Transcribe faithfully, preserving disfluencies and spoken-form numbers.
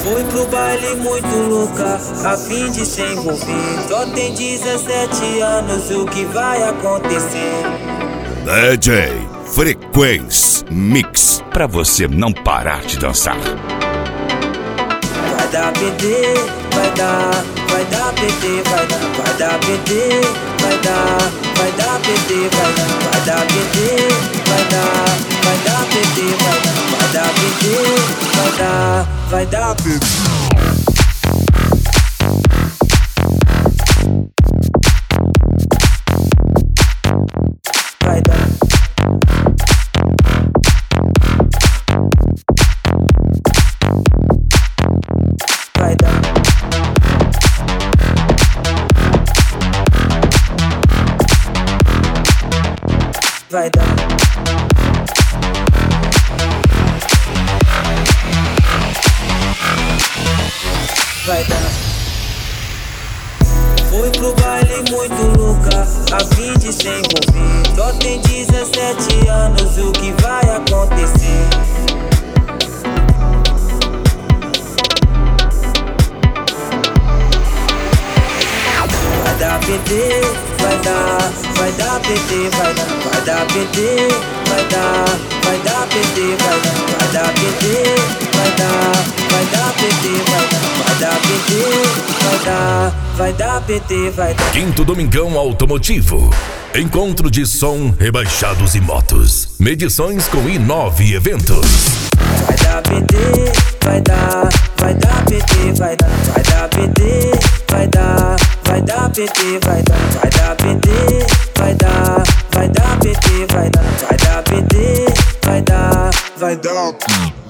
Fui pro baile muito louca, a fim de se envolver. Só tem dezessete anos, o que vai acontecer? D J Frequência Mix, pra você não parar de dançar. Vai dar P D, vai dar, vai dar P D, vai dar, vai dar P D, vai dar, vai dar P D, vai dar, vai dar P D, vai dar, vai dar P D, vai dar, vai dar P D, vai dar, vai dar P D. Vai dar. Vai dar. Vai dar. Vai dar. Fui pro baile muito louca, a fim de se envolver. Só tem dezessete anos, o que vai acontecer? Vai dar P D, vai dar, vai dar P D, vai dar, vai dar P D, vai dar, vai dar P D, vai dar, vai dar P D, vai dar, vai dar P D, vai dar, vai dar P D, vai dar, vai dar P D, vai dar. Quinto Domingão Automotivo. Encontro de som, rebaixados e motos. Medições com I nove Eventos. Vai dar P D, vai dar, vai dar P D, vai dar, vai dar P D, vai dar, vai dar P D, vai dar, vai dar P D, vai dar, vai dar P D, vai dar, vai dar P D, vai dar, vai dar.